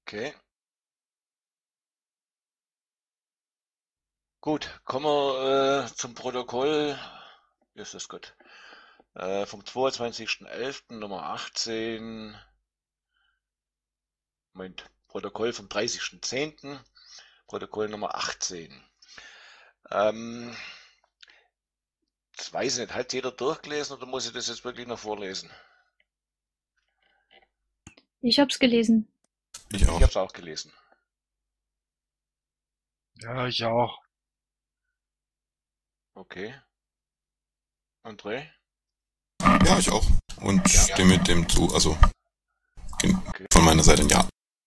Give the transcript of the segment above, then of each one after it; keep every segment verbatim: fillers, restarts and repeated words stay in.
Okay. Gut, kommen wir äh, zum Protokoll. Ist das gut? Äh, vom zweiundzwanzigsten elften Nummer achtzehn. Moment, Protokoll vom dreißigsten zehnten Protokoll Nummer achtzehn. Ähm, das weiß ich nicht. Hat jeder durchgelesen oder muss ich das jetzt wirklich noch vorlesen? Ich hab's gelesen. Ich Ich auch. habe es auch gelesen. Ja, ich auch. Okay. André? Ja, ich auch. Und Ja. stimme dem zu. Also Okay. von meiner Seite ein Ja.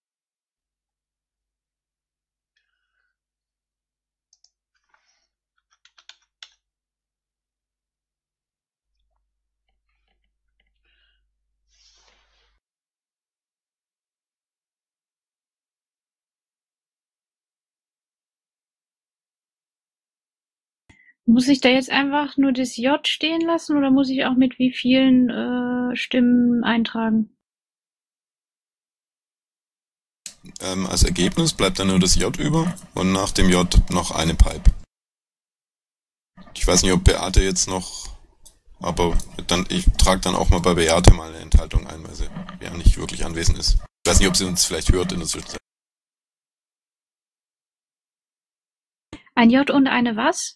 Muss ich da jetzt einfach nur das J stehen lassen oder muss ich auch mit wie vielen äh, Stimmen eintragen? Ähm, als Ergebnis bleibt dann nur das J über und nach dem J noch eine Pipe. Ich weiß nicht, ob Beate jetzt noch, aber dann ich trage dann auch mal bei Beate mal eine Enthaltung ein, weil sie ja nicht wirklich anwesend ist. Ich weiß nicht, ob sie uns vielleicht hört in der Zwischenzeit. Ein J und eine was?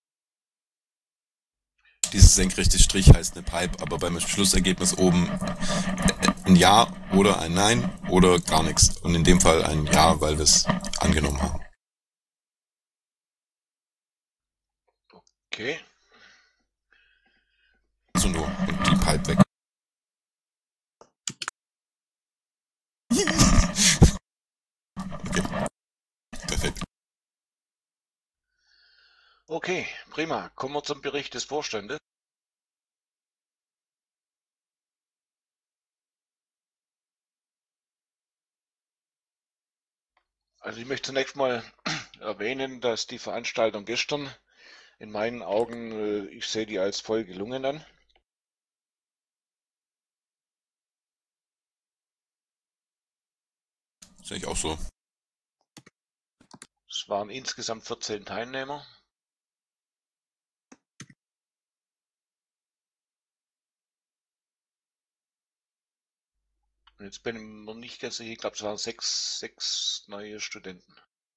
Dieses senkrechte Strich heißt eine Pipe, aber beim Schlussergebnis oben ein Ja oder ein Nein oder gar nichts. Und in dem Fall ein Ja, weil wir es angenommen haben. Okay. Also nur und die Pipe weg. Okay. Perfekt. Okay, prima. Kommen wir zum Bericht des Vorstandes. Also ich möchte zunächst mal erwähnen, dass die Veranstaltung gestern in meinen Augen, äh, ich sehe die als voll gelungen an. Sehe ich auch so. Es waren insgesamt vierzehn Teilnehmer. Und jetzt bin ich mir nicht ganz sicher, ich glaube, es waren sechs, sechs neue Studenten.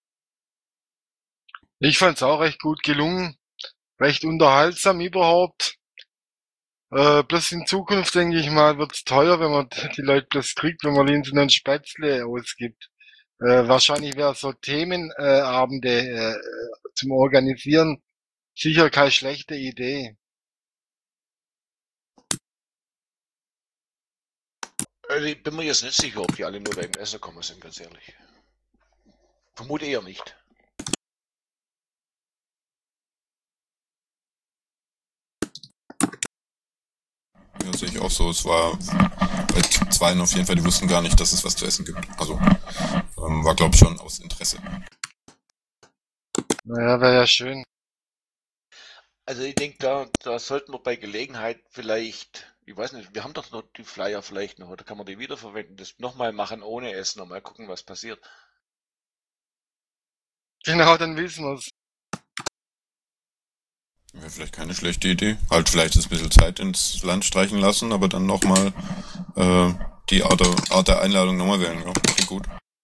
Ich fand's auch recht gut gelungen. Recht unterhaltsam überhaupt. Äh, bloß in Zukunft, denke ich mal, wird's teuer, wenn man die Leute bloß kriegt, wenn man Linsen und Spätzle ausgibt. Äh, wahrscheinlich wäre so Themenabende äh, Abende, äh, zum Organisieren sicher keine schlechte Idee. Also ich bin mir jetzt nicht sicher, ob die alle nur beim Essen kommen sind, ganz ehrlich. Vermute eher nicht. Ja, sehe ich auch so. Es war bei zweien auf jeden Fall, die wussten gar nicht, dass es was zu essen gibt. Also ähm, war, glaube ich, schon aus Interesse. Naja, wäre ja schön. Also ich denke, da, da sollten wir bei Gelegenheit vielleicht, ich weiß nicht, wir haben doch noch die Flyer vielleicht noch, oder kann man die wiederverwenden, das nochmal machen ohne Essen und mal gucken, was passiert. Genau, dann wissen wir's. Wäre vielleicht keine schlechte Idee. Halt vielleicht ein bisschen Zeit ins Land streichen lassen, aber dann nochmal äh, die Art der, Art der Einladung nochmal wählen. Ja, klingt gut.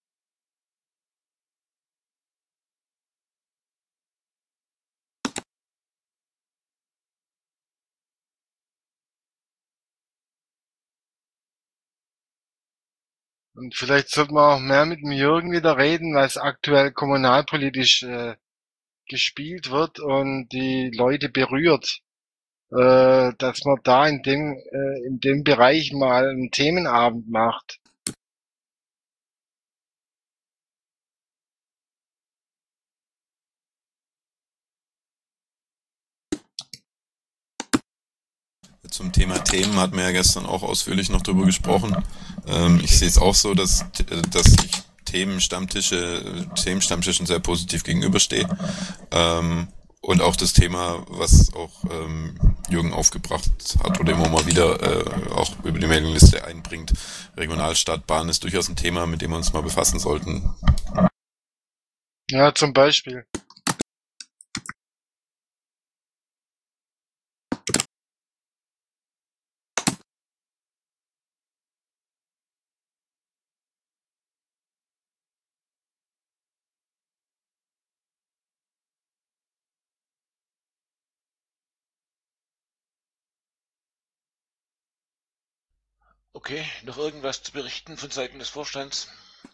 Und vielleicht sollte man auch mehr mit dem Jürgen wieder reden, weil es aktuell kommunalpolitisch äh, gespielt wird und die Leute berührt, äh, dass man da in dem äh, in dem Bereich mal einen Themenabend macht. Zum Thema Themen hatten wir ja gestern auch ausführlich noch drüber gesprochen. Ähm, ich sehe es auch so, dass, dass ich Themenstammtische, Themenstammtischen sehr positiv gegenüberstehe. Ähm, Und auch das Thema, was auch ähm, Jürgen aufgebracht hat oder immer mal wieder äh, auch über die Mailingliste einbringt. Regionalstadtbahn ist durchaus ein Thema, mit dem wir uns mal befassen sollten. Ja, zum Beispiel. Okay, noch irgendwas zu berichten von Seiten des Vorstands?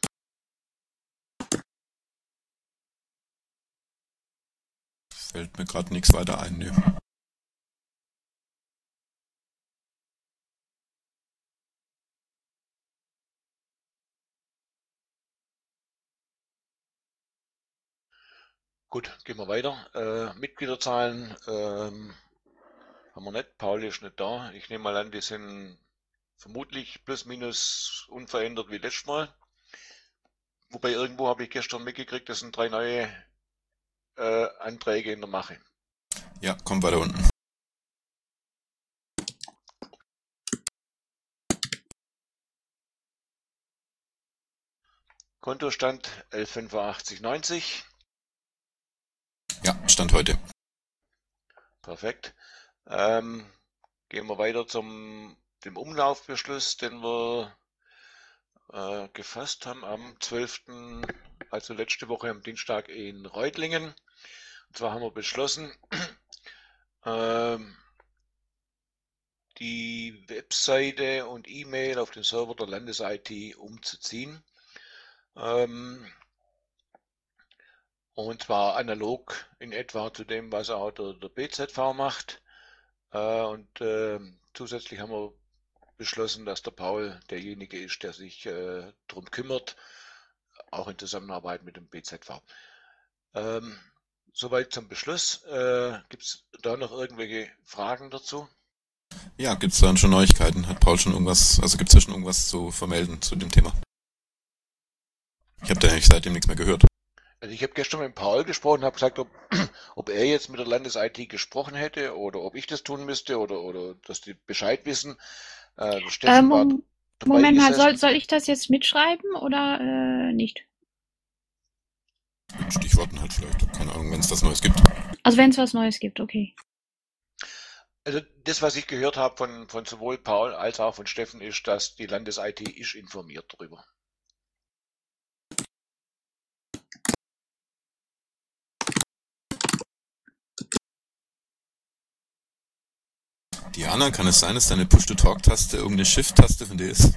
Fällt mir gerade nichts weiter ein, ne. Gut, gehen wir weiter. Äh, Mitgliederzahlen ähm, haben wir nicht. Paul ist nicht da. Ich nehme mal an, die sind vermutlich plus minus unverändert wie letztes Mal. Wobei irgendwo habe ich gestern mitgekriegt, das sind drei neue äh, Anträge in der Mache. Ja, kommt weiter unten. Kontostand elf fünfundachtzig neunzig. Ja, Stand heute. Perfekt. Ähm, gehen wir weiter zum dem Umlaufbeschluss, den wir äh, gefasst haben am zwölften, also letzte Woche am Dienstag in Reutlingen. Und zwar haben wir beschlossen, ähm, die Webseite und E-Mail auf den Server der Landes-I T umzuziehen. Ähm, und zwar analog in etwa zu dem, was auch der, der B Z V macht. Äh, und äh, zusätzlich haben wir beschlossen, dass der Paul derjenige ist, der sich äh, darum kümmert, auch in Zusammenarbeit mit dem B Z V. Ähm, soweit zum Beschluss. Äh, Gibt es da noch irgendwelche Fragen dazu? Ja, gibt's dann schon Neuigkeiten? Hat Paul schon irgendwas, also gibt's da schon irgendwas zu vermelden zu dem Thema? Ich habe da eigentlich seitdem nichts mehr gehört. Also ich habe gestern mit Paul gesprochen, habe gesagt, ob, ob er jetzt mit der Landes-I T gesprochen hätte oder ob ich das tun müsste oder, oder dass die Bescheid wissen. Äh, der Steffen Ähm, war Mom- dabei Moment mal, gesessen. soll, soll ich das jetzt mitschreiben oder äh, nicht? Mit Stichworten halt vielleicht. Keine Ahnung, wenn es was Neues gibt. Also wenn es was Neues gibt, okay. Also das, was ich gehört habe von, von sowohl Paul als auch von Steffen, ist, dass die Landes-I T ist informiert darüber. Diana, kann es sein, dass deine Push-to-Talk-Taste irgendeine Shift-Taste von dir ist?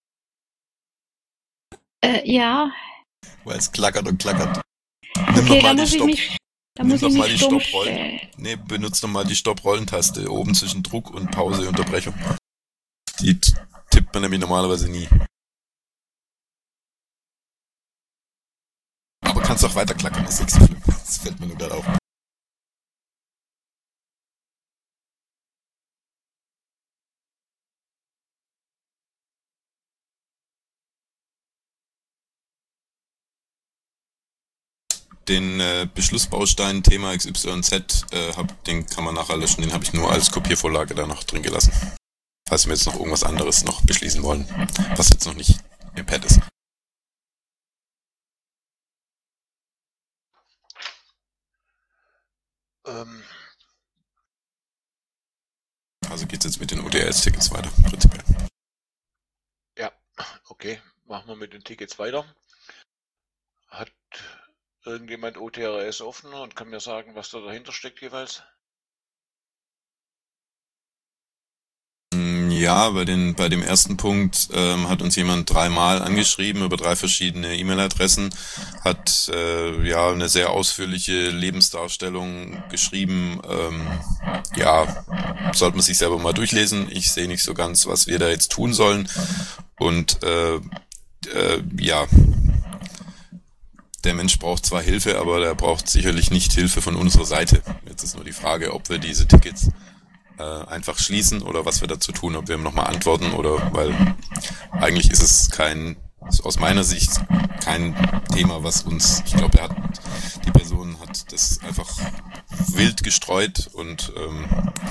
Äh, ja, Weil es klackert und klackert. Nimm okay, doch da mal die muss ich Stopp. mich, da Nimm muss doch ich mal mich die stumm Stopprollen. stellen. Nee, benutzt doch mal die Stopp-Rollen-Taste oben zwischen Druck und Pause, Unterbrechung. Die t- tippt man nämlich normalerweise nie. Aber kannst auch weiter klackern, das ist nicht so schlimm. Das fällt mir nur gerade auf. Den äh, Beschlussbaustein Thema X Y Z, äh, hab, den kann man nachher löschen, den habe ich nur als Kopiervorlage da noch drin gelassen. Falls wir jetzt noch irgendwas anderes noch beschließen wollen, was jetzt noch nicht im Pad ist. Ähm, Also geht's jetzt mit den O D S-Tickets weiter, prinzipiell. ja, okay, machen wir mit den Tickets weiter. Hat irgendjemand O T R S offen und kann mir sagen, was da dahinter steckt jeweils? Ja, bei, den, bei dem ersten Punkt ähm, hat uns jemand dreimal angeschrieben über drei verschiedene E-Mail-Adressen, hat äh, ja eine sehr ausführliche Lebensdarstellung geschrieben. Ähm, ja, sollte man sich selber mal durchlesen. Ich sehe nicht so ganz, was wir da jetzt tun sollen. Und äh, äh, ja, der Mensch braucht zwar Hilfe, aber der braucht sicherlich nicht Hilfe von unserer Seite. Jetzt ist nur die Frage, ob wir diese Tickets einfach schließen oder was wir dazu tun, ob wir ihm nochmal antworten oder, weil eigentlich ist es kein, aus meiner Sicht kein Thema, was uns, ich glaube, er hat, die Person hat das einfach wild gestreut und ähm,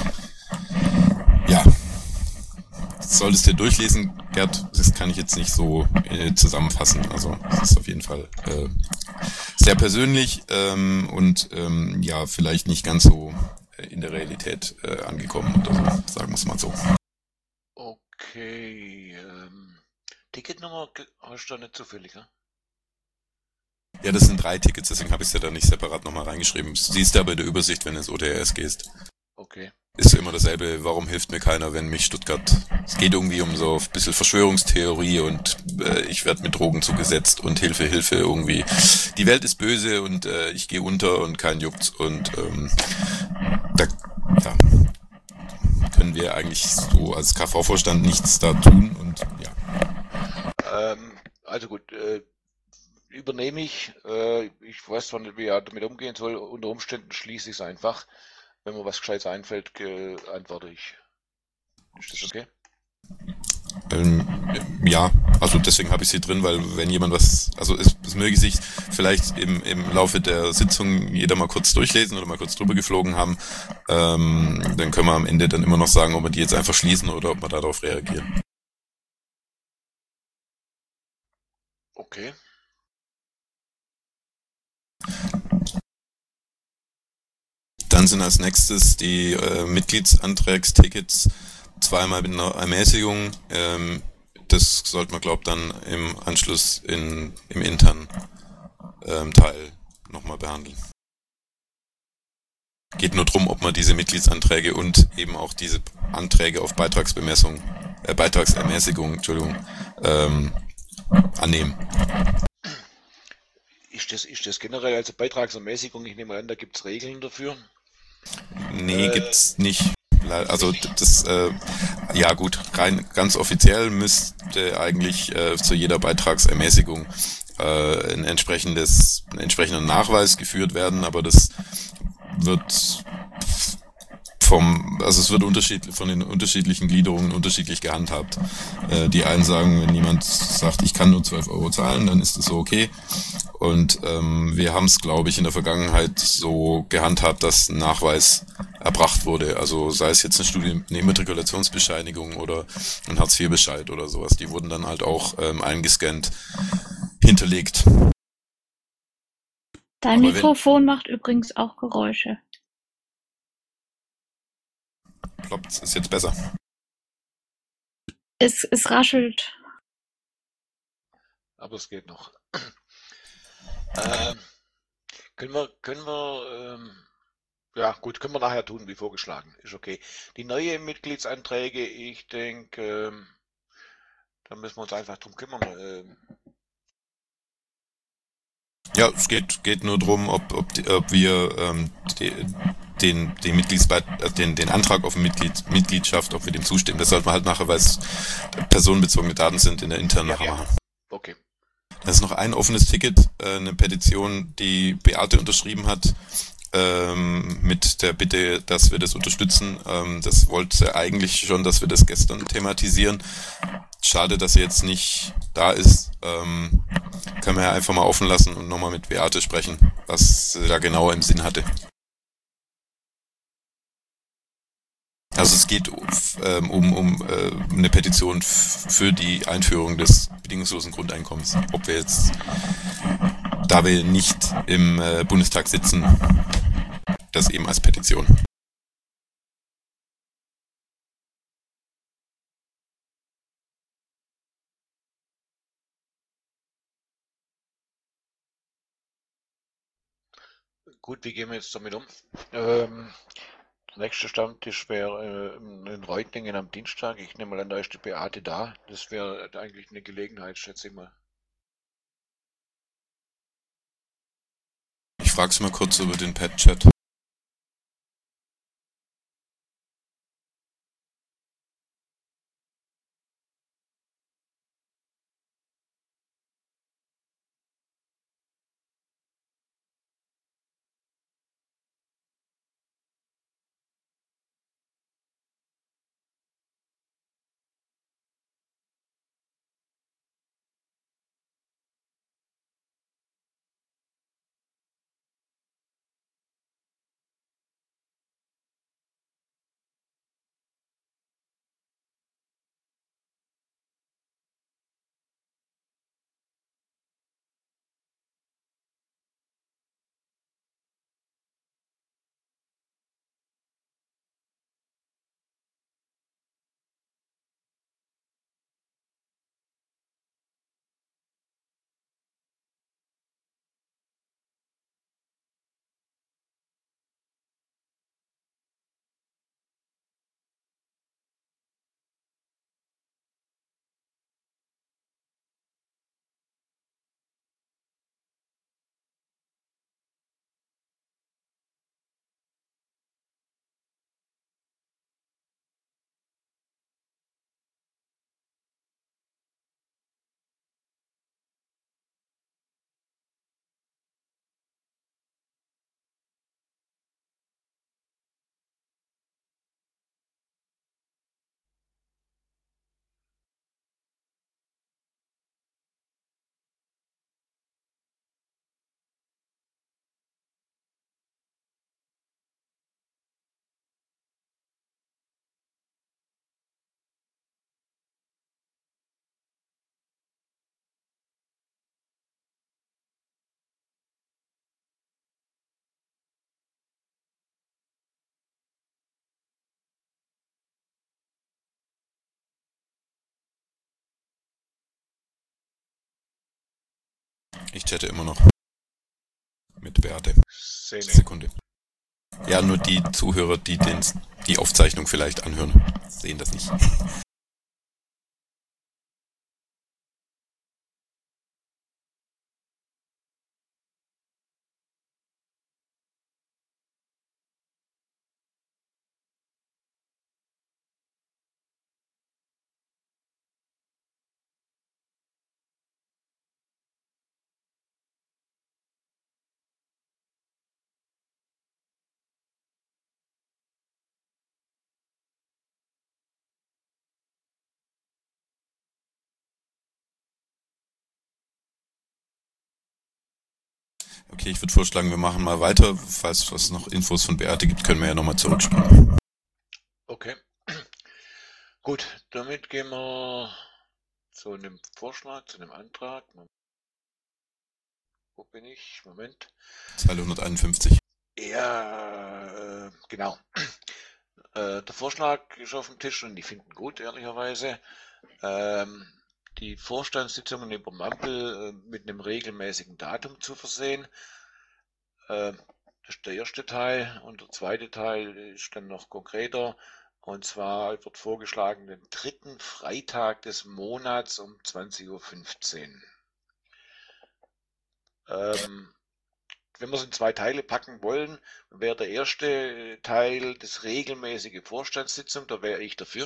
ja, solltest du dir durchlesen, Gerd, das kann ich jetzt nicht so äh, zusammenfassen. Also es ist auf jeden Fall äh, sehr persönlich ähm, und ähm, ja, vielleicht nicht ganz so äh, in der Realität äh, angekommen oder so, sagen wir es mal so. Okay, ähm, Ticketnummer ge- hast du da nicht zufällig, ne? Ja, das sind drei Tickets, deswegen habe ich es ja da nicht separat nochmal reingeschrieben. Siehst du aber in der Übersicht, wenn du ins O T R S gehst. Okay. Ist immer dasselbe, warum hilft mir keiner, wenn mich Stuttgart... Es geht irgendwie um so ein bisschen Verschwörungstheorie und äh, ich werde mit Drogen zugesetzt und Hilfe, Hilfe irgendwie. Die Welt ist böse und äh, ich gehe unter und kein juckt's und ähm, da ja, können wir eigentlich so als K V-Vorstand nichts da tun und ja. Ähm, also gut, äh, übernehme ich. Äh, ich weiß zwar nicht, wie er damit umgehen soll. Unter Umständen schließe ich es einfach. Wenn mir was Gescheites einfällt, ge- antworte ich. Ist das okay? Ähm, ja, also deswegen habe ich sie drin, weil wenn jemand was, also es, es möge sich vielleicht im, im Laufe der Sitzung jeder mal kurz durchlesen oder mal kurz drüber geflogen haben, ähm, dann können wir am Ende dann immer noch sagen, ob wir die jetzt einfach schließen oder ob wir darauf reagieren. Okay. Dann sind als nächstes die äh, Mitgliedsantragstickets zweimal mit einer Ermäßigung. Ähm, das sollte man, glaube ich, dann im Anschluss in, im internen ähm, Teil nochmal behandeln. Geht nur drum, ob man diese Mitgliedsanträge und eben auch diese Anträge auf Beitragsbemessung, äh, Beitragsermäßigung, Entschuldigung, ähm, annehmen. Ist das, ist das generell also Beitragsermäßigung? Ich nehme an, da gibt es Regeln dafür. Nee, Äh, gibt's nicht. Also Richtig? das, äh, ja gut, rein ganz offiziell müsste eigentlich äh, zu jeder Beitragsermäßigung äh, ein entsprechendes, ein entsprechender Nachweis geführt werden, aber das wird vom, also es wird unterschiedlich von den unterschiedlichen Gliederungen unterschiedlich gehandhabt. Äh, die einen sagen, wenn jemand sagt, ich kann nur zwölf Euro zahlen, dann ist das so okay. Und ähm, wir haben es, glaube ich, in der Vergangenheit so gehandhabt, dass ein Nachweis erbracht wurde. Also sei es jetzt eine Studienimmatrikulationsbescheinigung oder ein Hartz vier Bescheid oder sowas. Die wurden dann halt auch ähm, eingescannt hinterlegt. Dein Aber wenn, Mikrofon macht übrigens auch Geräusche. ploppt, ist jetzt besser. Es, es raschelt. Aber es geht noch. Ähm, können wir, können wir, ähm, ja gut, können wir nachher tun, wie vorgeschlagen. Ist okay. Die neue Mitgliedsanträge, ich denke, ähm, da müssen wir uns einfach drum kümmern. Ähm, Ja, es geht, geht nur drum, ob, ob, die, ob wir ähm, die, den, den, Mitgliedsbeit äh, den, den Antrag auf Mitglied, Mitgliedschaft, ob wir dem zustimmen. Das sollte man halt nachher, weil es personenbezogene Daten sind, in der internen ja, nachher ja, machen. okay. Das ist noch ein offenes Ticket, äh, eine Petition, die Beate unterschrieben hat, ähm, mit der Bitte, dass wir das unterstützen. Ähm, das wollte eigentlich schon, dass wir das gestern thematisieren. Schade, dass sie jetzt nicht da ist. Ähm, können wir ja einfach mal offen lassen und nochmal mit Beate sprechen, was sie da genau im Sinn hatte. Also es geht ähm, um, um äh, eine Petition f- für die Einführung des bedingungslosen Grundeinkommens. Ob wir jetzt, da wir nicht im äh, Bundestag sitzen, das eben als Petition. Gut, wie gehen wir jetzt damit um? Ähm, der nächste Stammtisch wäre äh, in Reutlingen am Dienstag. Ich nehme mal an, da ist die Beate da. Das wäre eigentlich eine Gelegenheit, schätze ich mal. Ich frage es mal kurz über den Pad-Chat. Ich chatte immer noch mit Beate. Szene. Sekunde. Ja, nur die Zuhörer, die den, die Aufzeichnung vielleicht anhören, sehen das nicht. Okay, ich würde vorschlagen, wir machen mal weiter. Falls es noch Infos von Beate gibt, können wir ja nochmal zurückspulen. Okay. Gut, damit gehen wir zu einem Vorschlag, zu einem Antrag. Wo bin ich? Moment. zweihunderteinundfünfzig. Ja, äh, genau. Äh, der Vorschlag ist auf dem Tisch und ich finde ihn gut, ehrlicherweise. Ähm, die Vorstandssitzungen über Mampel äh, mit einem regelmäßigen Datum zu versehen. Äh, das ist der erste Teil und der zweite Teil ist dann noch konkreter. Und zwar wird vorgeschlagen den dritten Freitag des Monats um zwanzig Uhr fünfzehn. Ähm, wenn wir es in zwei Teile packen wollen, wäre der erste Teil das regelmäßige Vorstandssitzung, da wäre ich dafür.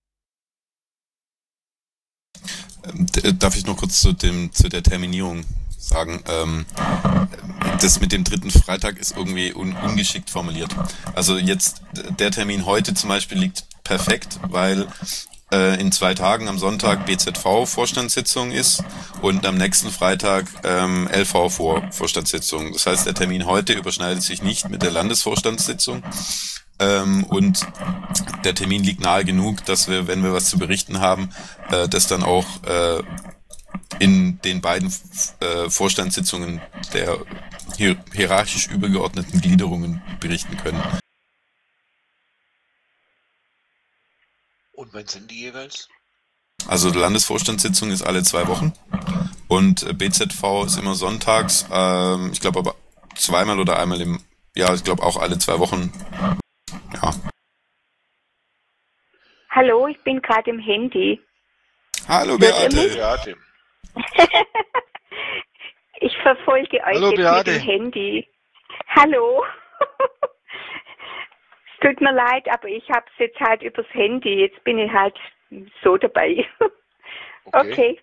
Ähm, d- darf ich noch kurz zu dem zu der Terminierung sagen? Ähm, das mit dem dritten Freitag ist irgendwie un ungeschickt formuliert. Also jetzt d- der Termin heute zum Beispiel liegt perfekt, weil äh, in zwei Tagen am Sonntag B Z V-Vorstandssitzung ist und am nächsten Freitag ähm, L V-Vorstandssitzung. Das heißt, der Termin heute überschneidet sich nicht mit der Landesvorstandssitzung. Ähm, und der Termin liegt nahe genug, dass wir, wenn wir was zu berichten haben, äh, das dann auch äh, in den beiden äh, Vorstandssitzungen der hier hierarchisch übergeordneten Gliederungen berichten können. Und wann sind die jeweils? Also die Landesvorstandssitzung ist alle zwei Wochen und äh, B Z V ist immer sonntags, ähm, ich glaube aber zweimal oder einmal im, ja, ich glaube auch alle zwei Wochen. Ja. Hallo, ich bin gerade im Handy. Hallo Hört ihr mich? Beate. Beate. Ich verfolge euch Hallo, jetzt Beate. mit dem Handy. Hallo. Es tut mir leid, aber ich habe es jetzt halt übers Handy. Jetzt bin ich halt so dabei. Okay. Okay.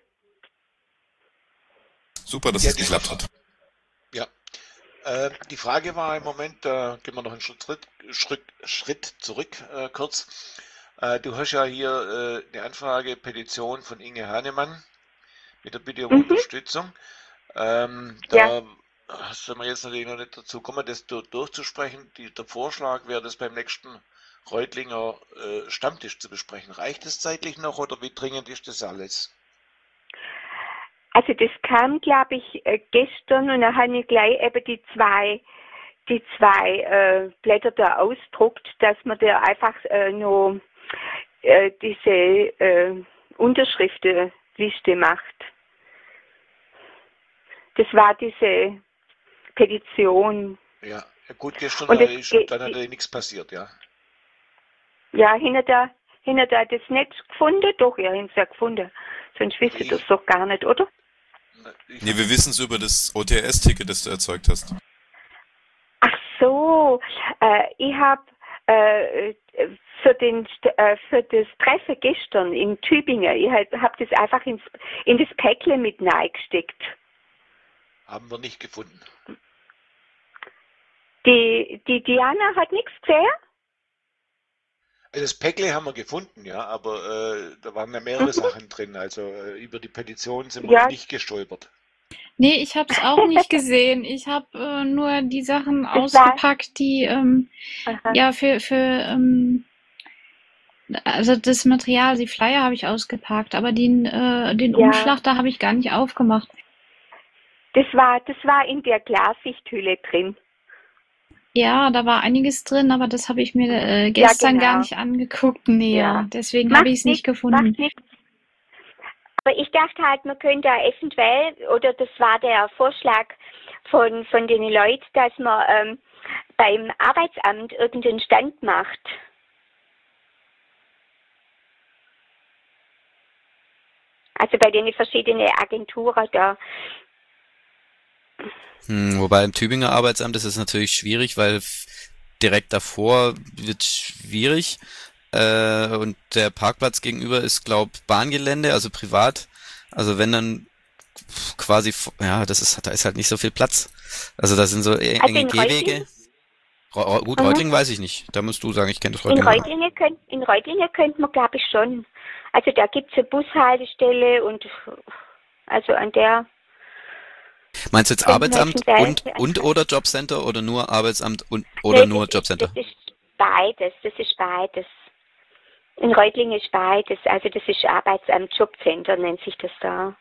Super, dass Ja, es die- geklappt hat. Ja. Äh, die Frage war im Moment, da gehen wir noch einen Schritt, Schritt, Schritt zurück, äh, kurz. Äh, du hast ja hier äh, eine Anfrage, Petition von Inge Hahnemann mit der Bitte um Mhm. Unterstützung. Ähm, Ja. da sind wir jetzt natürlich noch nicht dazu gekommen, das du- durchzusprechen. Die, der Vorschlag wäre, das beim nächsten Reutlinger äh, Stammtisch zu besprechen. Reicht es zeitlich noch oder wie dringend ist das alles? Also das kam, glaube ich, äh, gestern und dann habe ich gleich eben die zwei, die zwei äh, Blätter da ausdruckt, dass man da einfach äh, nur äh, diese äh, Unterschriftenliste macht. Das war diese Petition. Ja, ja, gut, gestern Und es ist geht- dann natürlich nichts passiert, ja. Ja, hinter da, hinter da das nicht gefunden? Doch, ihr habt es ja gefunden. Sonst wisst ihr Ich- das doch gar nicht, oder? Ich, Nee, wir wissen es über das O T S-Ticket, das du erzeugt hast. Ach so, äh, ich habe äh, für, den, äh, für das Treffen gestern in Tübingen, ich habe hab das einfach ins, in das Päckle mit reingesteckt. haben wir nicht gefunden. Die, die Diana hat nichts gesehen? Also das Päckle haben wir gefunden, ja, aber äh, da waren ja mehrere Mhm. Sachen drin. Also äh, über die Petition sind wir Ja. nicht gestolpert. Nee, ich habe es auch nicht gesehen. Ich habe äh, nur die Sachen war- ausgepackt, die ähm, Aha. ja für für ähm, also das Material, die Flyer habe ich ausgepackt, aber den äh, den Ja. Umschlag, da habe ich gar nicht aufgemacht. Das war, das war in der Klarsichthülle drin. Ja, da war einiges drin, aber das habe ich mir äh, gestern genau. gar nicht angeguckt näher. Ja. Deswegen Macht habe ich es nicht nix, gefunden. Macht nichts. Aber ich dachte halt, man könnte eventuell, oder das war der Vorschlag von, von den Leuten, dass man ähm, beim Arbeitsamt irgendeinen Stand macht. Also bei den verschiedenen Agenturen da. Hm, wobei im Tübinger Arbeitsamt ist es natürlich schwierig, weil f- direkt davor wird schwierig. Äh, und der Parkplatz gegenüber ist, glaub, Bahngelände, also privat. Also wenn dann quasi, f- ja, das ist, da ist halt nicht so viel Platz. Also da sind so e- Also enge in Gehwege. Ro- Ro- Gut, Mhm. Reutlingen weiß ich nicht. Da musst du sagen, ich kenne das In Reutlingen. Reutlingen könnt, in Reutlingen könnte man, glaube ich, schon. Also da gibt es eine Bushaltestelle und also an der Meinst du jetzt könnte man Arbeitsamt eventuell- und, und oder Jobcenter oder nur Arbeitsamt und oder Nee, nur das ist, Jobcenter? das ist beides, das ist beides. In Reutlingen ist beides, also das ist Arbeitsamt, Jobcenter nennt sich das da.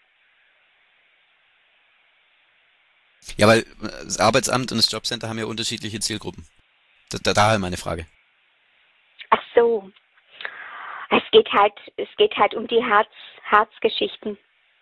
Ja, weil äh, das Arbeitsamt und das Jobcenter haben ja unterschiedliche Zielgruppen. Da, da, daher meine Frage. Ach so. Es geht halt, es geht halt um die Harz, Harzgeschichten.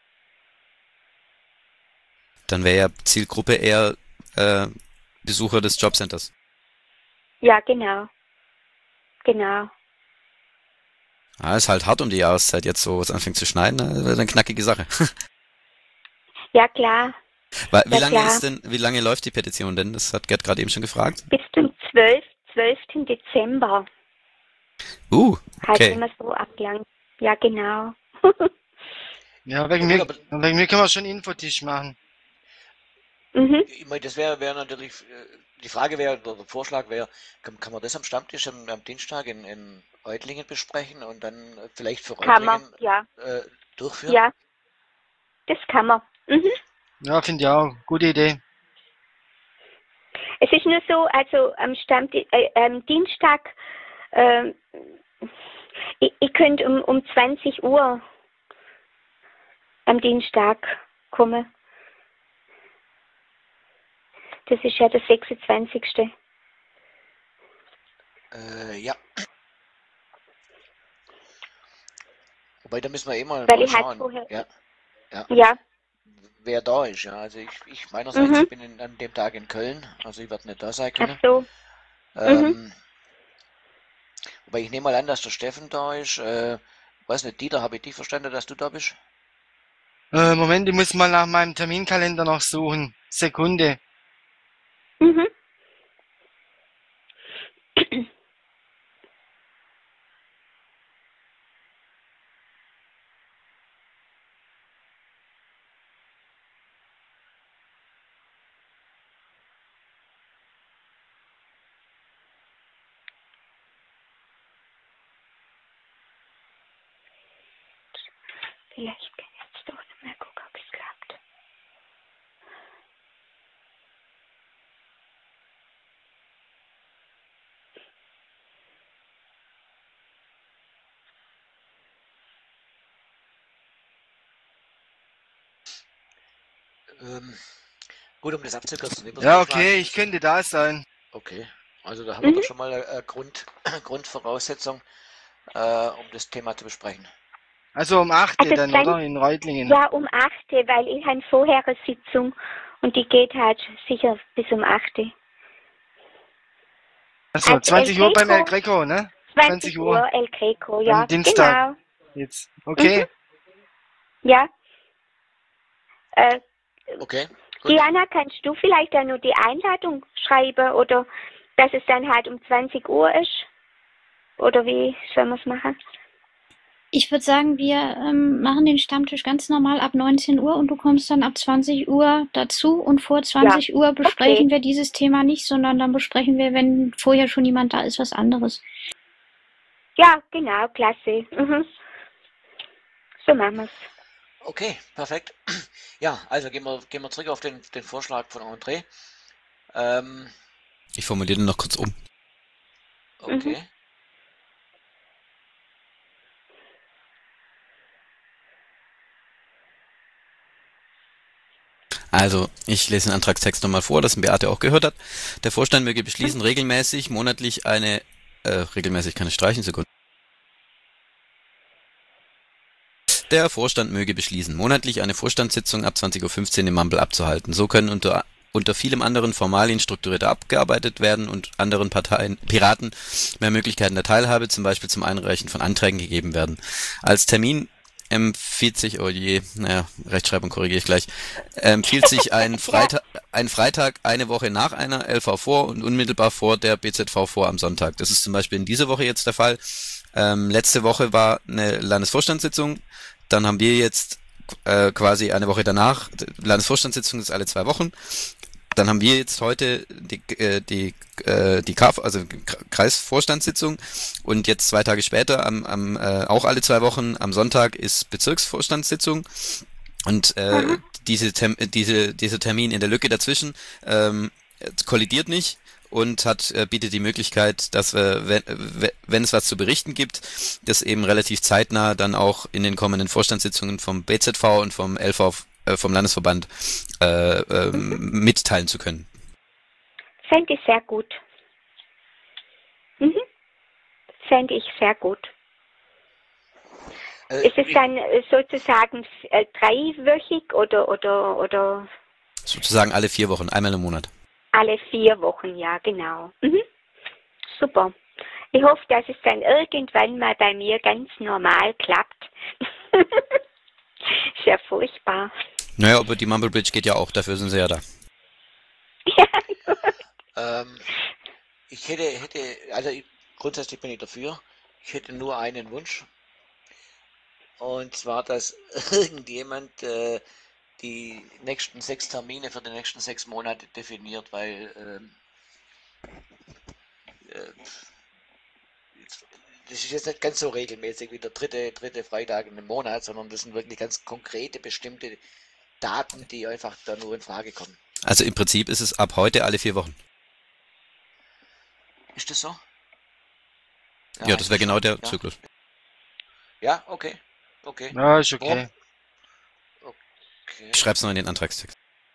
Dann wäre ja Zielgruppe eher äh, Besucher des Jobcenters. Ja, genau. Genau. Ah, ist halt hart um die Jahreszeit jetzt so, wo es anfängt zu schneien, das wird eine knackige Sache. Ja, klar. Weil, wie Ja, lange klar. ist denn, wie lange läuft die Petition denn? Das hat Gerd gerade eben schon gefragt. Bis zum zwölften Dezember. Uh, Halt okay. immer so abgelangt. Ja, genau. Ja, wegen Ja, mir, gut, wegen mir können wir schon einen Infotisch machen. mhm. Ich meine, das wäre wär natürlich, äh, die Frage wäre, oder der Vorschlag wäre, kann, kann man das am Stammtisch am, am Dienstag in, in Reutlingen besprechen und dann äh, vielleicht für Kann man, Reutlingen ja. äh, durchführen? Ja. Das kann man. Mhm. Ja, finde ich auch. Gute Idee. Es ist nur so, also am Stamm, äh, am Dienstag, ähm, ich, ich könnte um, um zwanzig Uhr am Dienstag kommen. Das ist ja der sechsundzwanzigste Äh, ja. Wobei, da müssen wir eh mal, Weil mal ich halt schauen, vorher- ja, ja, Ja. wer da ist. Ja. Also ich, ich meinerseits, Mhm. ich bin in, an dem Tag in Köln, also ich werde nicht da sein Ach können. so. Ähm, wobei ich nehme mal an, dass der Steffen da ist. Äh, weiß nicht, Dieter, habe ich dich verstanden, dass du da bist? Äh, Moment, ich muss mal nach meinem Terminkalender noch suchen. Sekunde. Mhm. Vielleicht kann ich jetzt doch noch mal gucken, ob es klappt. Ähm, gut, um das abzukürzen. ich würd Ja, vorschlagen, okay, ich könnte da sein. Okay, also da haben wir Mhm. doch schon mal eine Grund, Grundvoraussetzung, äh, um das Thema zu besprechen. Also um acht Also dann, dann- oder? In Reutlingen. Ja, um acht, weil ich habe vorher eine Sitzung und die geht halt sicher bis um acht. Also Also zwanzig El Uhr beim El Greco. Greco, ne? zwanzig Uhr, El Greco, ja. Am Dienstag. Genau. Jetzt. Okay. Ja. Äh, Okay, gut. Diana, kannst du vielleicht dann nur die Einladung schreiben oder dass es dann halt um zwanzig Uhr ist? Oder wie sollen wir es machen? Ich würde sagen, wir ähm, machen den Stammtisch ganz normal ab neunzehn Uhr und du kommst dann ab zwanzig Uhr dazu und vor zwanzig Uhr besprechen okay. wir dieses Thema nicht, sondern dann besprechen wir, wenn vorher schon jemand da ist, was anderes. Ja, genau, klasse. Mhm. So machen wir es. Okay, perfekt. Ja, also gehen wir, gehen wir zurück auf den, den Vorschlag von André. Ähm, Ich formuliere den noch kurz um. okay. Mhm. Also, ich lese den Antragstext nochmal vor, das Beate auch gehört hat. Der Vorstand möge beschließen, regelmäßig, monatlich eine, äh, regelmäßig kann ich streichen, Sekunde. Der Vorstand möge beschließen, monatlich eine Vorstandssitzung ab zwanzig Uhr fünfzehn im Mumble abzuhalten. So können unter unter vielem anderen Formalien strukturierter abgearbeitet werden und anderen Parteien, Piraten mehr Möglichkeiten der Teilhabe, zum Beispiel zum Einreichen von Anträgen gegeben werden. Als Termin empfiehlt sich, oh je, naja, Rechtschreibung korrigiere ich gleich, empfiehlt sich ein Freitag, ein Freitag eine Woche nach einer L V vor und unmittelbar vor der B Z V vor am Sonntag. Das ist zum Beispiel in dieser Woche jetzt der Fall. Ähm, letzte Woche war eine Landesvorstandssitzung, dann haben wir jetzt äh, quasi eine Woche danach, Landesvorstandssitzung ist alle zwei Wochen. Dann haben wir jetzt heute die äh, die äh, die K V, also Kreisvorstandssitzung und jetzt zwei Tage später, am, am äh, auch alle zwei Wochen, am Sonntag ist Bezirksvorstandssitzung und äh, mhm. diese Tem diese dieser Termin in der Lücke dazwischen ähm, kollidiert nicht und hat äh, bietet die Möglichkeit, dass wir, wenn, wenn es was zu berichten gibt, das eben relativ zeitnah dann auch in den kommenden Vorstandssitzungen vom B Z V und vom L V vom Landesverband äh, äh, mhm. mitteilen zu können. Fände ich sehr gut. Mhm. Fände ich sehr gut. Äh, ist es dann sozusagen äh, dreiwöchig oder, oder, oder? Sozusagen alle vier Wochen, einmal im Monat. Alle vier Wochen, ja, genau. Mhm. Super. Ich hoffe, dass es dann irgendwann mal bei mir ganz normal klappt. Sehr furchtbar. Naja, aber die Mumble Bridge geht ja auch, dafür sind sie ja da. Ja, gut. Ähm, ich hätte, hätte, also ich, grundsätzlich bin ich dafür. Ich hätte nur einen Wunsch. Und zwar, dass irgendjemand äh, die nächsten sechs Termine für die nächsten sechs Monate definiert, weil ähm, äh, das ist jetzt nicht ganz so regelmäßig wie der dritte, dritte Freitag in einem Monat, sondern das sind wirklich ganz konkrete, bestimmte Daten, die einfach da nur in Frage kommen. Also im Prinzip ist es ab heute alle vier Wochen. Ist das so? Ja, ja das wäre genau der ja. Zyklus. Ja, okay. Okay. Ja, ist okay. okay. Ich schreib's noch in den Antragstext.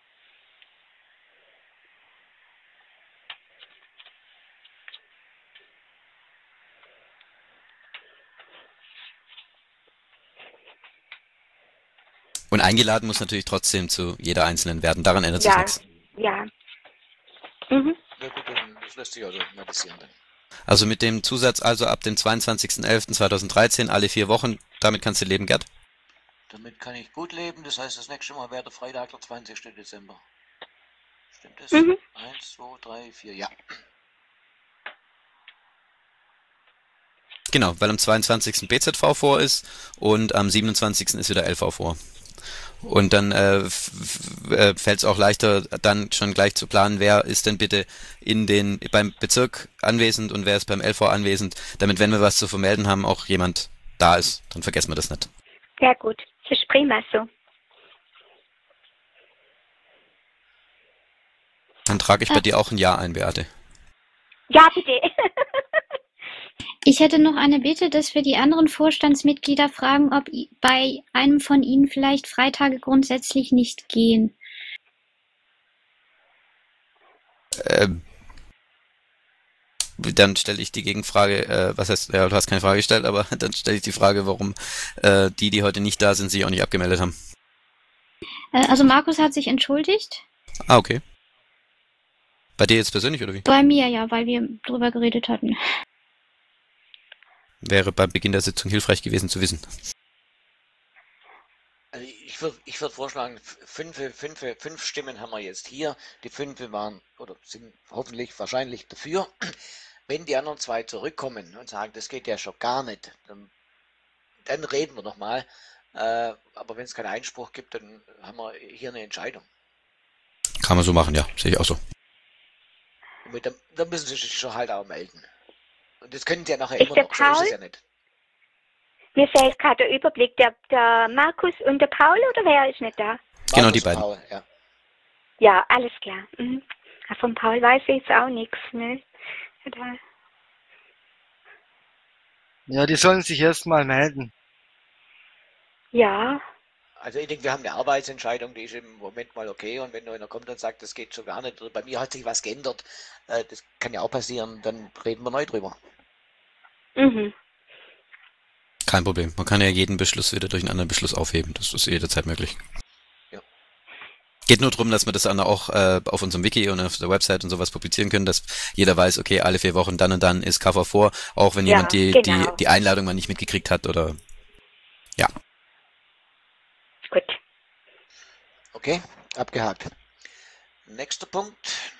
Und eingeladen muss natürlich trotzdem zu jeder einzelnen werden. Daran ändert sich ja, nichts. Ja. Mhm. Ja gut, dann das lässt sich also analysieren dann. Also mit dem Zusatz also ab dem zweiundzwanzigsten elften zweitausenddreizehn alle vier Wochen, damit kannst du leben, Gerd? Damit kann ich gut leben, das heißt, das nächste Mal wäre der Freitag, der zwanzigsten Dezember. Stimmt das? Mhm. Eins, zwei, drei, vier, ja. Genau, weil am zweiundzwanzigsten B Z V vor ist und am siebenundzwanzigsten ist wieder L V vor. Und dann äh, fällt es auch leichter, dann schon gleich zu planen, wer ist denn bitte in den beim Bezirk anwesend und wer ist beim L V anwesend, damit, wenn wir was zu vermelden haben, auch jemand da ist. Dann vergessen wir das nicht. Sehr gut, das ist prima so. Dann trage ich bei dir auch ein Ja ein, Beate. Ja, bitte. Ich hätte noch eine Bitte, dass wir die anderen Vorstandsmitglieder fragen, ob bei einem von ihnen vielleicht Freitage grundsätzlich nicht gehen. Ähm, dann stelle ich die Gegenfrage, äh, was heißt, ja, du hast keine Frage gestellt, aber dann stelle ich die Frage, warum äh, die, die heute nicht da sind, sich auch nicht abgemeldet haben. Äh, also Markus hat sich entschuldigt. Ah, okay. Bei dir jetzt persönlich, oder wie? Bei mir, ja, weil wir drüber geredet hatten. Wäre beim Beginn der Sitzung hilfreich gewesen zu wissen. Also ich würde ich würd vorschlagen, fünf, fünf, fünf Stimmen haben wir jetzt hier. Die fünf waren oder sind hoffentlich wahrscheinlich dafür. Wenn die anderen zwei zurückkommen und sagen, das geht ja schon gar nicht, dann, dann reden wir nochmal. Äh, aber wenn es keinen Einspruch gibt, dann haben wir hier eine Entscheidung. Kann man so machen, ja. Sehe ich auch so. Und dann, dann müssen sie sich schon halt auch melden. Und das können sie ja nachher ist immer noch, Paul? so ist es ja nicht. Mir fehlt gerade der Überblick, der, der Markus und der Paul, oder wer ist nicht da? Genau, Markus die beiden. Paul, ja. Ja, alles klar. Mhm. Von Paul weiß ich jetzt auch nichts, ne? Da. Ja, die sollen sich erstmal melden. Ja. Also ich denke, wir haben eine Arbeitsentscheidung, die ist im Moment mal okay, und wenn nur einer kommt und sagt, das geht schon gar nicht, oder bei mir hat sich was geändert, äh, das kann ja auch passieren, dann reden wir neu drüber. Mhm. Kein Problem. Man kann ja jeden Beschluss wieder durch einen anderen Beschluss aufheben. Das ist jederzeit möglich. Ja. Geht nur darum, dass wir das dann auch äh, auf unserem Wiki und auf der Website und sowas publizieren können, dass jeder weiß, okay, alle vier Wochen dann und dann ist K V vor, auch wenn Ja, jemand die, die, genau. die Einladung mal nicht mitgekriegt hat oder ja. Gut. Okay, abgehakt. Nächster Punkt.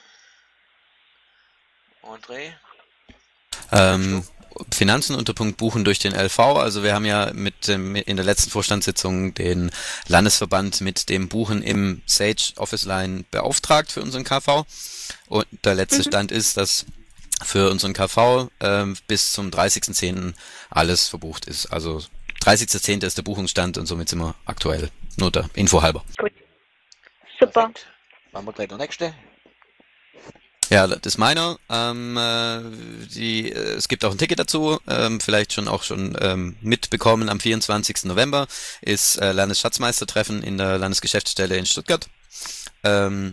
André. Ähm, Finanzen unter Punkt Buchen durch den L V. Also wir haben ja mit dem, in der letzten Vorstandssitzung den Landesverband mit dem Buchen im Sage Office Line beauftragt für unseren K V. Und der letzte Mhm. Stand ist, dass für unseren K V ähm, bis zum dreißigsten zehnten alles verbucht ist. Also dreißigster zehnte ist der Buchungsstand und somit sind wir aktuell. Nur der Info halber. Gut. Super. Perfekt. Machen wir gleich der nächste. Ja, das ist meiner. Ähm, äh, die, äh, es gibt auch ein Ticket dazu, ähm, vielleicht schon auch schon ähm, mitbekommen. Am vierundzwanzigsten November ist äh, Landesschatzmeistertreffen in der Landesgeschäftsstelle in Stuttgart. Ähm,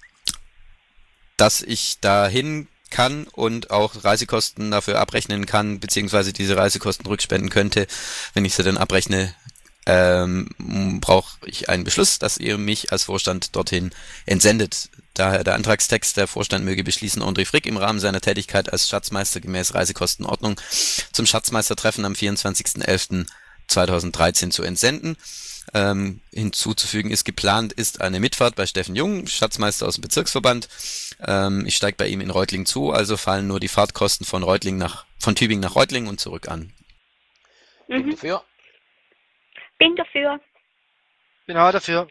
dass ich dahin kann und auch Reisekosten dafür abrechnen kann, beziehungsweise diese Reisekosten rückspenden könnte, wenn ich sie dann abrechne, ähm, brauche ich einen Beschluss, dass ihr mich als Vorstand dorthin entsendet. Daher der Antragstext, der Vorstand möge beschließen, André Frick im Rahmen seiner Tätigkeit als Schatzmeister gemäß Reisekostenordnung zum Schatzmeistertreffen am vierundzwanzigsten elften zweitausenddreizehn zu entsenden. Ähm, hinzuzufügen ist geplant, ist eine Mitfahrt bei Steffen Jung, Schatzmeister aus dem Bezirksverband. Ähm, ich steige bei ihm in Reutlingen zu, also fallen nur die Fahrtkosten von Reutlingen nach, von Tübingen nach Reutlingen und zurück an. Bin Mhm. dafür. Bin dafür. Bin auch dafür.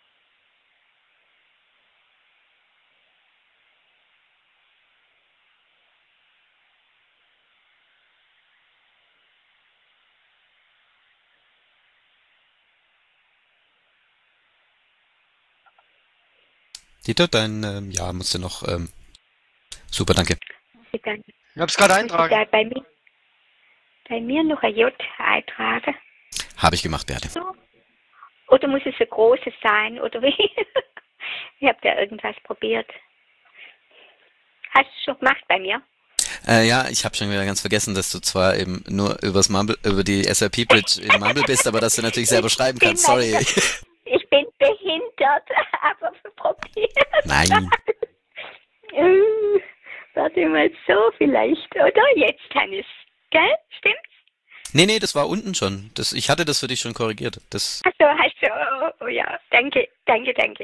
Dieter, dein ähm, Ja musst du noch. Ähm, super, danke. Ich dann, Ich hab's gerade muss ich eintragen. da bei mir, bei mir noch ein J eintragen. Habe ich gemacht, Beate. So. Oder muss es ein großes sein, oder wie? Ich habe da irgendwas probiert. Hast du schon gemacht bei mir? Äh, ja, ich habe schon wieder ganz vergessen, dass du zwar eben nur übers Mumble, über die S R P Bridge in Mumble bist, aber dass du natürlich selber schreiben kannst. Sorry. Ich bin behindert, aber probiert. Nein. Äh, Warte mal, so vielleicht, oder? Jetzt kann ich. Gell? Stimmt's? Nee, nee, das war unten schon. Das, ich hatte das für dich schon korrigiert. Das, Ach so, hast du. Oh, oh ja, danke, danke, danke.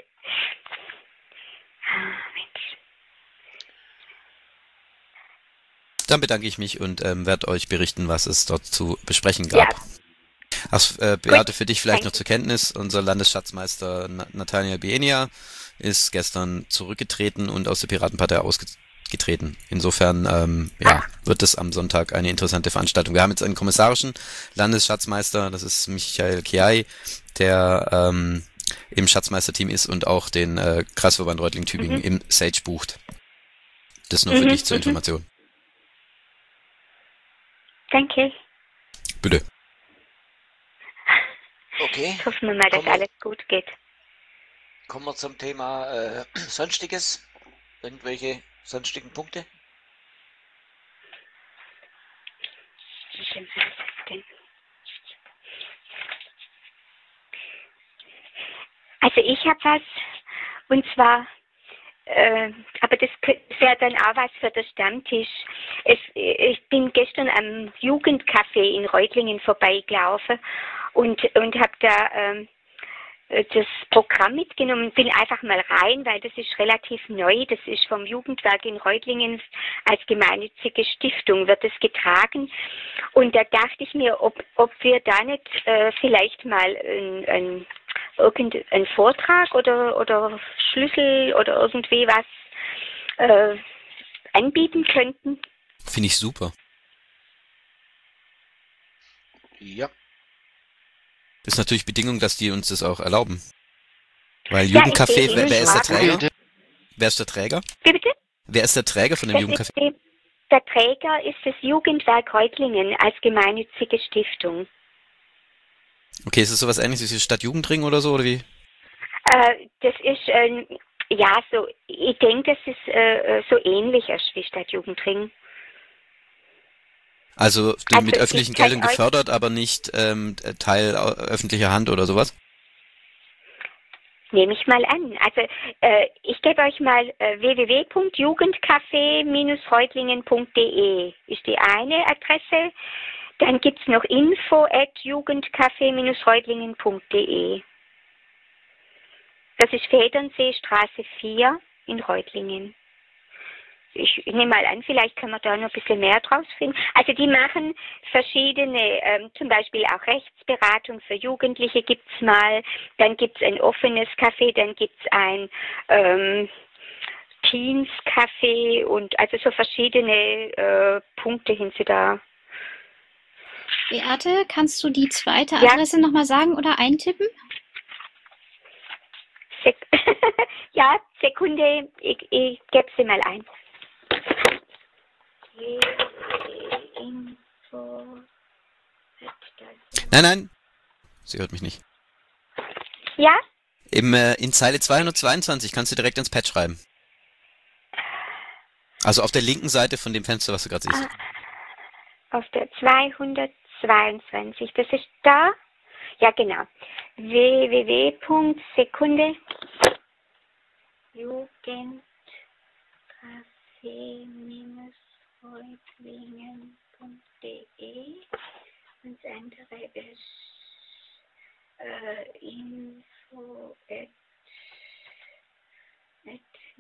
Ah, Mensch. dann bedanke ich mich und ähm, werde euch berichten, was es dort zu besprechen Ja, gab. Ach, äh, Beate, gut. für dich vielleicht noch Danke. zur Kenntnis, unser Landesschatzmeister Na- Nathaniel Bienia ist gestern zurückgetreten und aus der Piratenpartei ausgetreten. Insofern ähm, ja, wird es am Sonntag eine interessante Veranstaltung. Wir haben jetzt einen kommissarischen Landesschatzmeister, das ist Michael Kiai, der ähm, im Schatzmeisterteam ist und auch den äh, Kreisverband Reutlingen-Tübingen Mhm. im Sage bucht. Das nur für Mhm, dich zur mhm. Information. Danke. Bitte. Okay, Hoffen wir mal, dass kommen wir, alles gut geht. kommen wir zum Thema äh, Sonstiges. Irgendwelche sonstigen Punkte? Was ist das denn? Also ich habe was, und zwar, äh, aber das wäre dann auch was für den Stammtisch. Es, ich bin gestern am Jugendcafé in Reutlingen vorbeigelaufen und, und habe da ähm, das Programm mitgenommen, bin einfach mal rein, weil das ist relativ neu. Das ist vom Jugendwerk in Reutlingen als gemeinnützige Stiftung, wird es getragen. Und da dachte ich mir, ob, ob wir da nicht äh, vielleicht mal ein, ein, irgendeinen Vortrag oder, oder Schlüssel oder irgendwie was äh, anbieten könnten. Finde ich super. Ja, Ist natürlich Bedingung, dass die uns das auch erlauben. Weil Ja, ich Jugendcafé, sehe wer, ihn wer ist der gerade. Träger? Gute Idee. Wer ist der Träger? Wie bitte? Wer ist der Träger von dem Das Jugendcafé? ist die, der Träger ist das Jugendwerk Reutlingen als gemeinnützige Stiftung. Okay, ist es sowas ähnliches wie Stadtjugendring oder so, oder wie? Äh, das ist, ähm, ja, so, ich denke, das ist äh, so ähnlich als wie Stadtjugendring. Also die Also mit es öffentlichen ist kein Geldern Eu- gefördert, aber nicht ähm, Teil au- öffentlicher Hand oder sowas? Nehme ich mal an. Also äh, ich gebe euch mal äh, w w w punkt jugendcafé reutlingen punkt d e ist die eine Adresse. Dann gibt es noch info at jugendcafé reutlingen punkt d e. Das ist Federnseestraße vier in Reutlingen. Ich, ich nehme mal an, vielleicht kann man da noch ein bisschen mehr draus finden. Also die machen verschiedene, ähm, zum Beispiel auch Rechtsberatung für Jugendliche gibt's mal, dann gibt's ein offenes Café, dann gibt's ein ähm, Teens-Café und also so verschiedene äh, Punkte sind sie da. Beate, kannst du die zweite Ja. Adresse nochmal sagen oder eintippen? Sek ja, Sekunde, ich, ich gebe sie mal ein. Nein, nein. Sie hört mich nicht. Ja? Im, äh, in Zeile zweihundertzweiundzwanzig kannst du direkt ins Pad schreiben. Also auf der linken Seite von dem Fenster, was du gerade siehst. Ah, auf der zweihundertzweiundzwanzig, das ist da? Ja, genau. w w w punkt sekunde jugendcafé reutlingen punkt d e und das andere ist äh, info at, at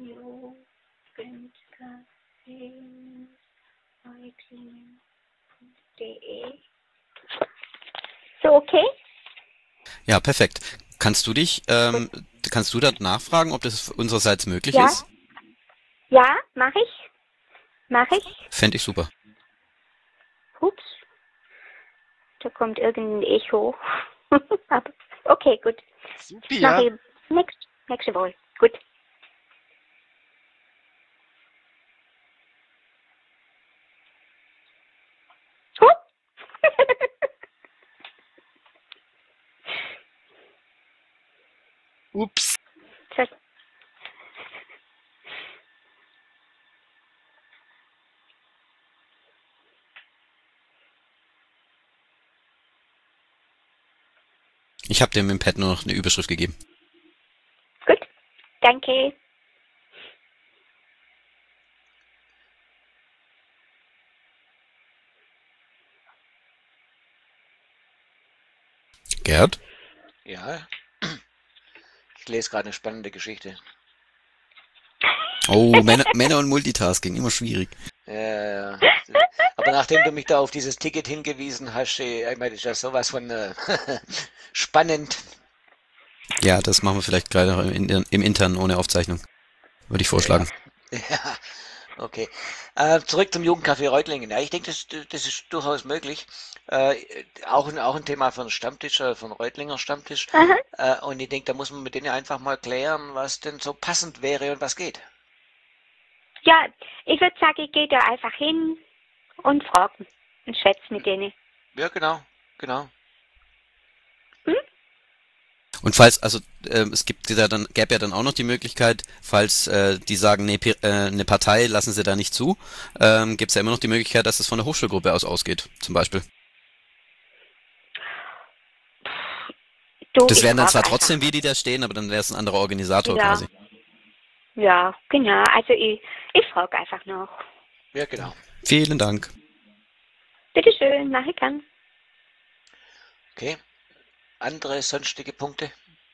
jugendcafé reutlingen punkt d e. So, okay? Ja, perfekt. Kannst du dich, ähm, kannst du da nachfragen, ob das unsererseits möglich Ja. ist? Ja, mache ich. Mache ich. Fände ich super. Ups. Da kommt irgendein Echo. Aber, okay, gut. Supi, Mach ja. ich nächst, nächste Woche. Gut. Huh? Ups. Das- Ich habe dem im Pad nur noch eine Überschrift gegeben. Gut. Danke. Gerd? Ja, ich lese gerade eine spannende Geschichte. Oh, Männer, Männer und Multitasking, immer schwierig. Ja, ja. Aber nachdem du mich da auf dieses Ticket hingewiesen hast, eh, ich meine, das ist ja sowas von äh, spannend. Ja, das machen wir vielleicht gleich noch im, in- im Internen ohne Aufzeichnung. Würde ich vorschlagen. Ja, okay. Äh, zurück zum Jugendcafé Reutlingen. Ja, ich denke, das, das ist durchaus möglich. Äh, auch, ein- auch ein Thema für einen Stammtisch, äh, für einen Reutlinger Stammtisch. Aha. Äh, und ich denke, da muss man mit denen einfach mal klären, was denn so passend wäre und was geht. Ja, ich würde sagen, ich gehe da einfach hin und frage und schätze mit denen. Ja, genau, genau. Und falls, also ähm, es gibt ja dann, gäbe ja dann auch noch die Möglichkeit, falls äh, die sagen, nee, Pi- äh, eine Partei lassen sie da nicht zu, ähm, gibt es ja immer noch die Möglichkeit, dass es von der Hochschulgruppe aus ausgeht, zum Beispiel. Du, Das ich wären dann frag zwar einfach. trotzdem wir, die da stehen, aber dann wäre es ein anderer Organisator Ja. quasi. Ja, genau. Also ich, ich frage einfach noch. Ja, genau. Vielen Dank. Bitteschön, mach ich gern. Okay. Andere sonstige Punkte?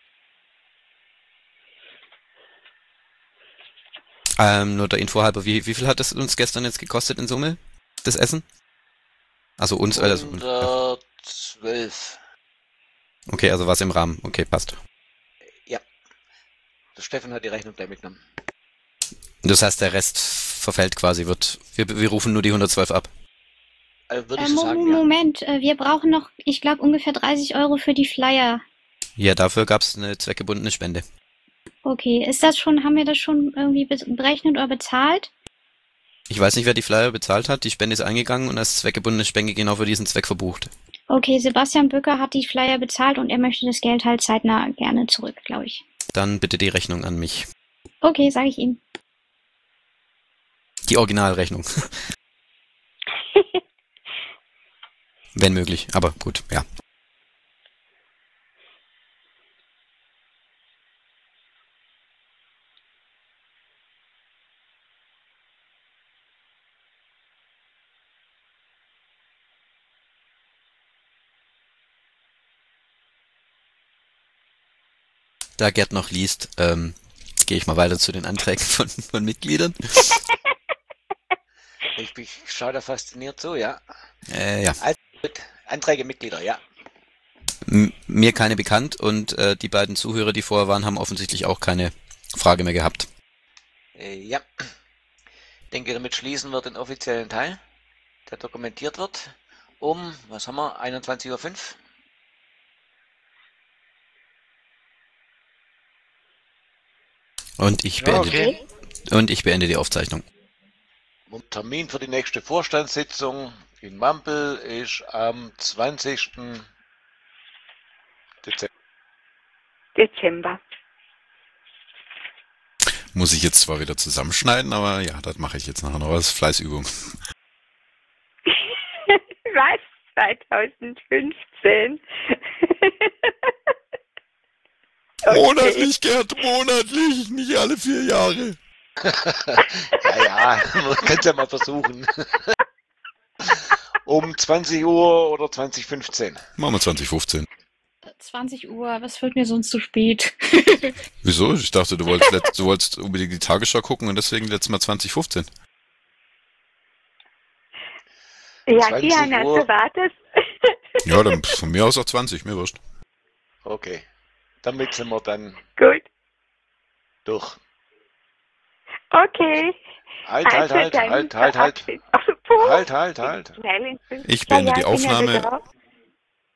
Ähm, nur der Info halber, wie, wie viel hat es uns gestern jetzt gekostet in Summe, das Essen? Also uns, also, ja. hundertzwölf. Okay, also was im Rahmen. Okay, passt. Ja. Der Stefan hat die Rechnung gleich mitgenommen. Das heißt, der Rest verfällt quasi, wird, wir, wir rufen nur die hundertzwölf ab. Also würde Äh, ich so Mo- sagen, ja. Moment, äh, wir brauchen noch, ich glaube, ungefähr dreißig Euro für die Flyer. Ja, dafür gab es eine zweckgebundene Spende. Okay, ist das schon, haben wir das schon irgendwie be- berechnet oder bezahlt? Ich weiß nicht, wer die Flyer bezahlt hat. Die Spende ist eingegangen und als zweckgebundene Spende genau für diesen Zweck verbucht. Okay, Sebastian Bücker hat die Flyer bezahlt und er möchte das Geld halt zeitnah gerne zurück, glaube ich. Dann bitte die Rechnung an mich. Okay, sage ich ihm. Die Originalrechnung. Wenn möglich, aber gut, ja. Da Gerd noch liest, ähm, gehe ich mal weiter zu den Anträgen von, von Mitgliedern. Ich, ich schaue da fasziniert zu, ja. Äh, ja. Also, gut. Anträge Mitglieder, ja. M mir keine bekannt und äh, die beiden Zuhörer, die vorher waren, haben offensichtlich auch keine Frage mehr gehabt. Äh, ja. Ich denke, damit schließen wir den offiziellen Teil, der dokumentiert wird, um, was haben wir, einundzwanzig Uhr fünf. Und ich Ja, beende, okay. und ich beende die Aufzeichnung. Und Termin für die nächste Vorstandssitzung in Mampel ist am zwanzigsten Dezember. Dezember. Muss ich jetzt zwar wieder zusammenschneiden, aber ja, das mache ich jetzt nachher noch als Fleißübung. Was? zweitausendfünfzehn? Okay. Monatlich, Gerd, monatlich, nicht alle vier Jahre. Ja, ja, man kann es ja mal versuchen. Um zwanzig Uhr oder zwanzig fünfzehn. Machen wir zwanzig fünfzehn. zwanzig Uhr, was wird mir sonst zu spät? Wieso? Ich dachte, du wolltest, letzt, du wolltest unbedingt die Tagesschau gucken und deswegen letztes Mal zwanzig fünfzehn. Ja, zwanzig Diana, Uhr. so war das. Ja, dann von mir aus auch zwanzig, mir wurscht. Okay, damit sind wir dann Gut. durch. Okay. Halt, halt, Also halt, dann halt, halt, halt. verabschied- Ach so, puh. Halt, halt, halt. Schnell ins Bild. Ich Ja, beende ja, die bin ja Aufnahme wieder da.